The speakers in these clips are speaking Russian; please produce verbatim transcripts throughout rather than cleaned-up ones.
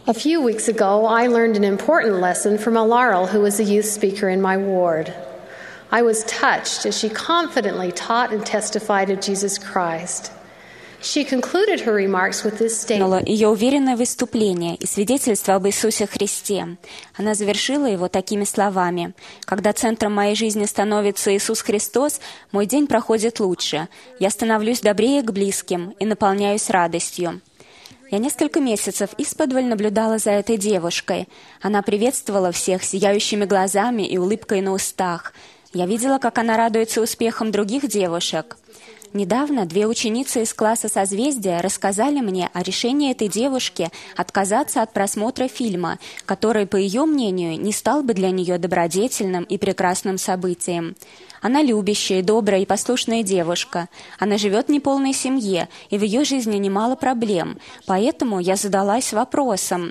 A few weeks ago, I learned an important lesson from Laurel, who was a youth speaker in my ward. I was touched as she confidently taught and testified of Jesus Christ. She concluded her remarks with this statement. Ее уверенное выступление и свидетельство об Иисусе Христе. Она завершила его такими словами: «Когда центром моей жизни становится Иисус Христос, мой день проходит лучше. Я становлюсь добрее к близким и наполняюсь радостью». Я несколько месяцев исподволь наблюдала за этой девушкой. Она приветствовала всех сияющими глазами и улыбкой на устах. Я видела, как она радуется успехам других девушек. Недавно две ученицы из класса «Созвездия» рассказали мне о решении этой девушки отказаться от просмотра фильма, который, по ее мнению, не стал бы для нее добродетельным и прекрасным событием. Она любящая, добрая и послушная девушка. Она живет в неполной семье, и в ее жизни немало проблем. Поэтому я задалась вопросом: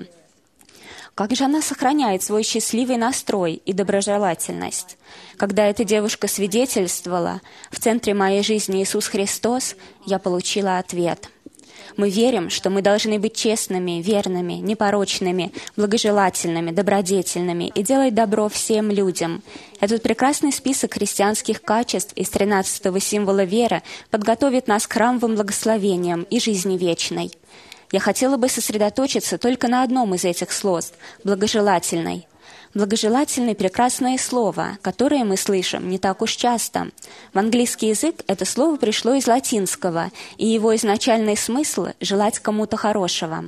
как же она сохраняет свой счастливый настрой и доброжелательность? Когда эта девушка свидетельствовала «В центре моей жизни Иисус Христос», я получила ответ. Мы верим, что мы должны быть честными, верными, непорочными, благожелательными, добродетельными и делать добро всем людям. Этот прекрасный список христианских качеств из тринадцатого символа веры подготовит нас к храмовым благословениям и жизни вечной. Я хотела бы сосредоточиться только на одном из этих слов – благожелательной. Благожелательное – прекрасное слово, которое мы слышим не так уж часто. В английский язык это слово пришло из латинского, и его изначальный смысл – желать кому-то хорошего.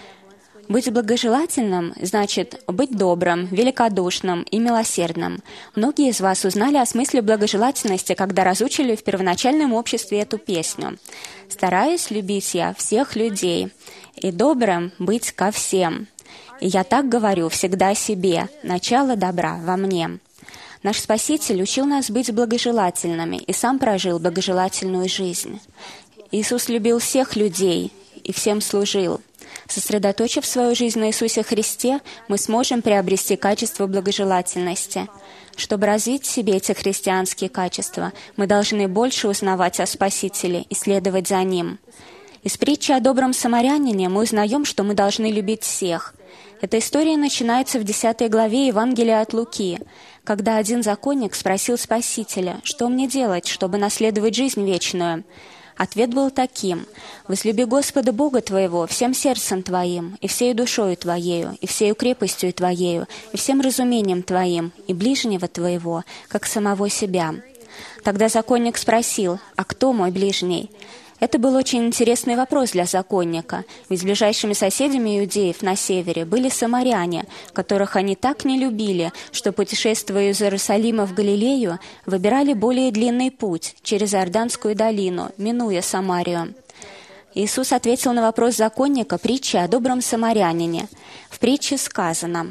Быть благожелательным значит быть добрым, великодушным и милосердным. Многие из вас узнали о смысле благожелательности, когда разучили в первоначальном обществе эту песню. «Стараюсь любить я всех людей, и добрым быть ко всем. И я так говорю всегда себе, начало добра во мне». Наш Спаситель учил нас быть благожелательными и сам прожил благожелательную жизнь. Иисус любил всех людей и всем служил. Сосредоточив свою жизнь на Иисусе Христе, мы сможем приобрести качество благожелательности. Чтобы развить в себе эти христианские качества, мы должны больше узнавать о Спасителе и следовать за Ним. Из притчи о добром самарянине мы узнаем, что мы должны любить всех. Эта история начинается в десятой главе Евангелия от Луки, когда один законник спросил Спасителя: «Что мне делать, чтобы наследовать жизнь вечную?» Ответ был таким: «Возлюби Господа Бога твоего всем сердцем твоим, и всею душою твоею, и всею крепостью твоею, и всем разумением твоим, и ближнего твоего, как самого себя». Тогда законник спросил: «А кто мой ближний?» Это был очень интересный вопрос для законника, ведь ближайшими соседями иудеев на севере были самаряне, которых они так не любили, что, путешествуя из Иерусалима в Галилею, выбирали более длинный путь через Иорданскую долину, минуя Самарию. Иисус ответил на вопрос законника притчей о добром самарянине. В притче сказано: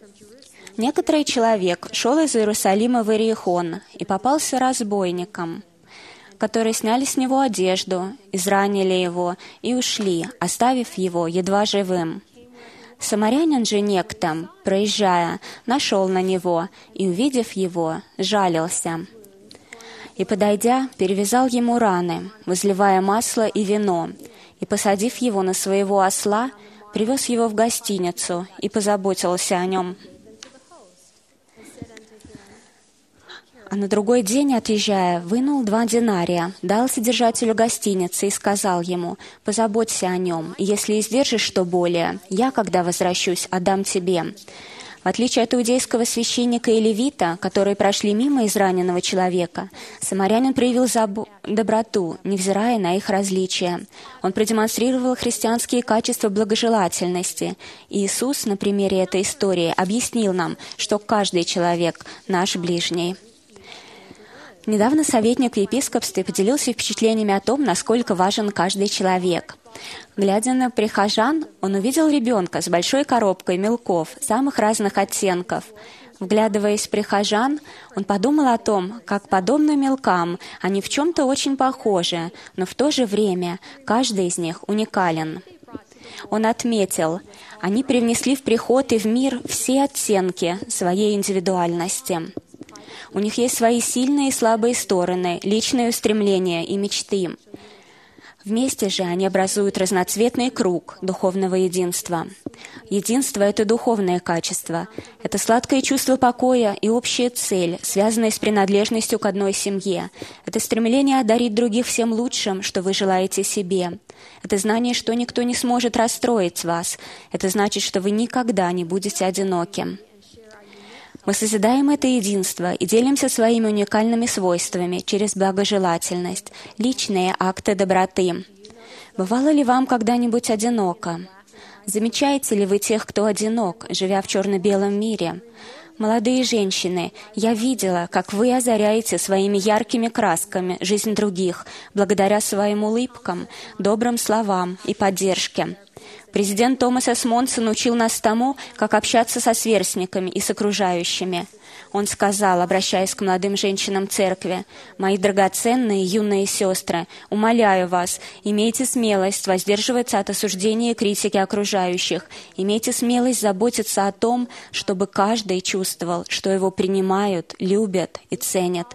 «Некоторый человек шел из Иерусалима в Иерихон и попался разбойникам, которые сняли с него одежду, изранили его и ушли, оставив его едва живым. Самарянин же некто, проезжая, нашел на него и, увидев его, жалился. И, подойдя, перевязал ему раны, возливая масло и вино, и, посадив его на своего осла, привез его в гостиницу и позаботился о нем. А на другой день, отъезжая, вынул два динария, дал содержателю гостиницы и сказал ему: «Позаботься о нем, и если издержишь что более, я, когда возвращусь, отдам тебе». В отличие от иудейского священника и левита, которые прошли мимо израненного человека, самарянин проявил забо- доброту, невзирая на их различия. Он продемонстрировал христианские качества благожелательности. И Иисус на примере этой истории объяснил нам, что каждый человек — наш ближний. Недавно советник в епископстве поделился впечатлениями о том, насколько важен каждый человек. Глядя на прихожан, он увидел ребенка с большой коробкой мелков самых разных оттенков. Вглядываясь в прихожан, он подумал о том, как, подобно мелкам, они в чем-то очень похожи, но в то же время каждый из них уникален. Он отметил: они привнесли в приход и в мир все оттенки своей индивидуальности. У них есть свои сильные и слабые стороны, личные устремления и мечты. В Вместе же они образуют разноцветный круг духовного единства. Единство — это духовное качество. Это сладкое чувство покоя и общая цель, связанная с принадлежностью к одной семье. Это стремление одарить других всем лучшим, что вы желаете себе. Это знание, что никто не сможет расстроить вас. Это значит, что вы никогда не будете одиноки. Мы созидаем это единство и делимся своими уникальными свойствами через благожелательность, личные акты доброты. Бывало ли вам когда-нибудь одиноко? Замечаете ли вы тех, кто одинок, живя в черно-белом мире? Молодые женщины, я видела, как вы озаряете своими яркими красками жизнь других, благодаря своим улыбкам, добрым словам и поддержке. Президент Томас С. Монсон учил нас тому, как общаться со сверстниками и с окружающими. Он сказал, обращаясь к молодым женщинам церкви: «Мои драгоценные юные сестры, умоляю вас, имейте смелость воздерживаться от осуждения и критики окружающих, имейте смелость заботиться о том, чтобы каждый чувствовал, что его принимают, любят и ценят».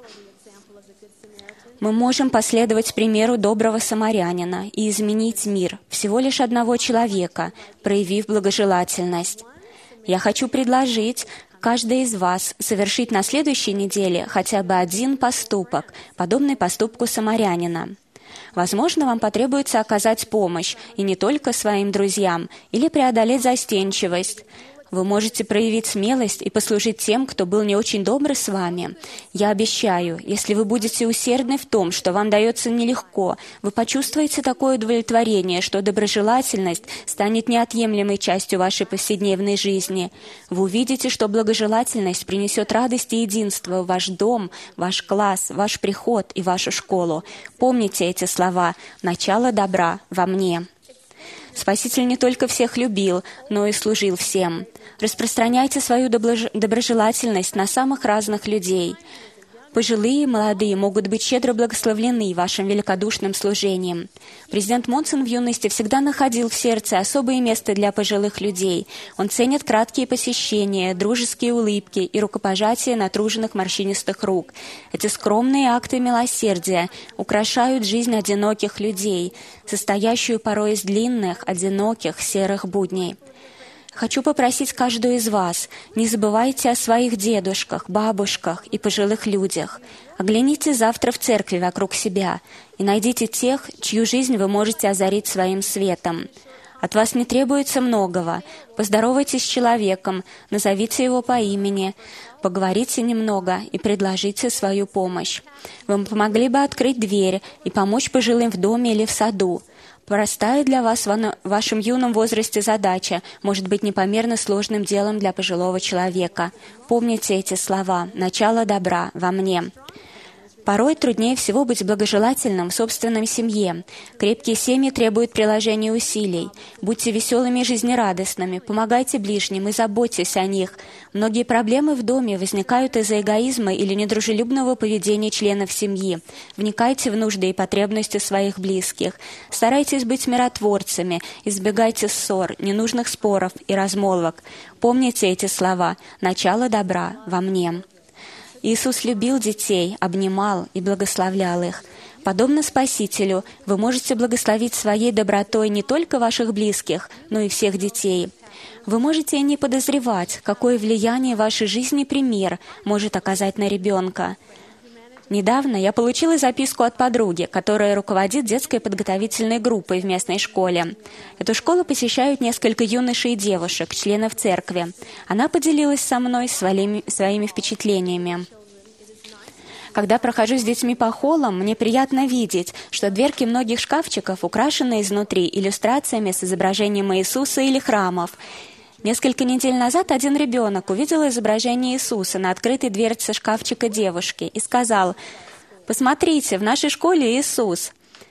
Мы можем последовать примеру доброго самарянина и изменить мир всего лишь одного человека, проявив благожелательность. Я хочу предложить каждой из вас совершить на следующей неделе хотя бы один поступок, подобный поступку самарянина. Возможно, вам потребуется оказать помощь, и не только своим друзьям, или преодолеть застенчивость. Вы можете проявить смелость и послужить тем, кто был не очень добр с вами. Я обещаю, если вы будете усердны в том, что вам дается нелегко, вы почувствуете такое удовлетворение, что доброжелательность станет неотъемлемой частью вашей повседневной жизни. Вы увидите, что благожелательность принесет радость и единство в ваш дом, ваш класс, ваш приход и вашу школу. Помните эти слова: «Начало добра во мне». Спаситель не только всех любил, но и служил всем. Распространяйте свою доброжелательность на самых разных людей. Пожилые и молодые могут быть щедро благословлены вашим великодушным служением. Президент Монсон в юности всегда находил в сердце особое место для пожилых людей. Он ценит краткие посещения, дружеские улыбки и рукопожатия натруженных морщинистых рук. Эти скромные акты милосердия украшают жизнь одиноких людей, состоящую порой из длинных, одиноких, серых будней. Хочу попросить каждую из вас, не забывайте о своих дедушках, бабушках и пожилых людях. Огляните завтра в церкви вокруг себя и найдите тех, чью жизнь вы можете озарить своим светом. От вас не требуется многого. Поздоровайтесь с человеком, назовите его по имени, поговорите немного и предложите свою помощь. Вы помогли бы открыть дверь и помочь пожилым в доме или в саду. Простая для вас в вашем юном возрасте задача может быть непомерно сложным делом для пожилого человека. Помните эти слова: «Начало добра во мне». Порой труднее всего быть благожелательным в собственной семье. Крепкие семьи требуют приложения усилий. Будьте веселыми и жизнерадостными, помогайте ближним и заботьтесь о них. Многие проблемы в доме возникают из-за эгоизма или недружелюбного поведения членов семьи. Вникайте в нужды и потребности своих близких. Старайтесь быть миротворцами, избегайте ссор, ненужных споров и размолвок. Помните эти слова: «Начало добра во мне». Иисус любил детей, обнимал и благословлял их. Подобно Спасителю, вы можете благословить своей добротой не только ваших близких, но и всех детей. Вы можете и не подозревать, какое влияние в вашей жизни пример может оказать на ребенка. Недавно я получила записку от подруги, которая руководит детской подготовительной группой в местной школе. Эту школу посещают несколько юношей и девушек, членов церкви. Она поделилась со мной своими, своими впечатлениями. Когда прохожу с детьми по холлам, мне приятно видеть, что дверки многих шкафчиков украшены изнутри иллюстрациями с изображением Иисуса или храмов. Несколько недель назад один ребенок увидел изображение Иисуса на открытой дверце шкафчика девушки и сказал: «Посмотрите, в нашей школе Иисус».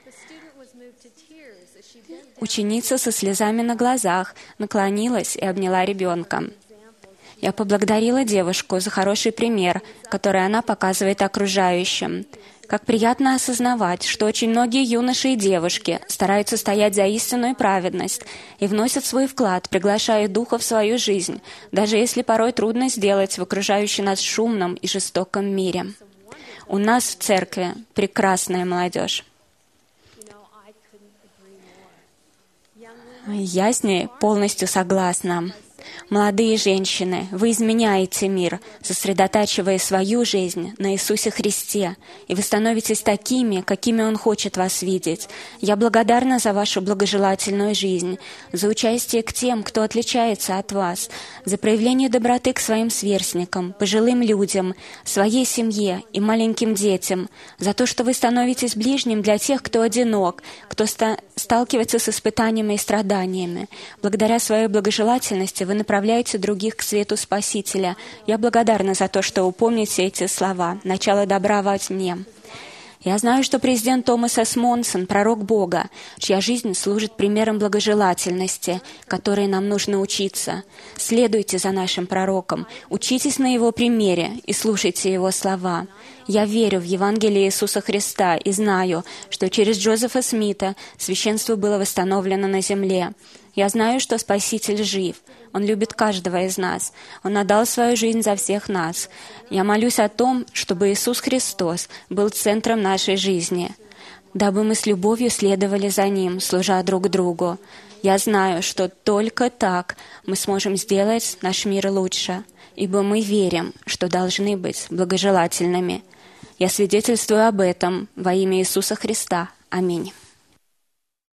Ученица со слезами на глазах наклонилась и обняла ребенка. Я поблагодарила девушку за хороший пример, который она показывает окружающим. Как приятно осознавать, что очень многие юноши и девушки стараются стоять за истинную праведность и вносят свой вклад, приглашая Духа в свою жизнь, даже если порой трудно сделать в окружающем нас шумном и жестоком мире. У нас в церкви прекрасная молодежь. Я с ней полностью согласна. Молодые женщины, вы изменяете мир, сосредотачивая свою жизнь на Иисусе Христе, и вы становитесь такими, какими Он хочет вас видеть. Я благодарна за вашу благожелательную жизнь, за участие к тем, кто отличается от вас, за проявление доброты к своим сверстникам, пожилым людям, своей семье и маленьким детям, за то, что вы становитесь ближним для тех, кто одинок, кто ста- сталкивается с испытаниями и страданиями. Благодаря своей благожелательности вы направляете других к свету Спасителя. Я благодарна за то, что вы помните эти слова. Начало добра во тьме. Я знаю, что президент Томас С. Монсон — пророк Бога, чья жизнь служит примером благожелательности, которой нам нужно учиться. Следуйте за нашим пророком, учитесь на его примере и слушайте его слова. Я верю в Евангелие Иисуса Христа и знаю, что через Джозефа Смита священство было восстановлено на земле. Я знаю, что Спаситель жив. Он любит каждого из нас. Он отдал свою жизнь за всех нас. Я молюсь о том, чтобы Иисус Христос был центром нашей жизни, дабы мы с любовью следовали за Ним, служа друг другу. Я знаю, что только так мы сможем сделать наш мир лучше, ибо мы верим, что должны быть благожелательными. Я свидетельствую об этом во имя Иисуса Христа. Аминь.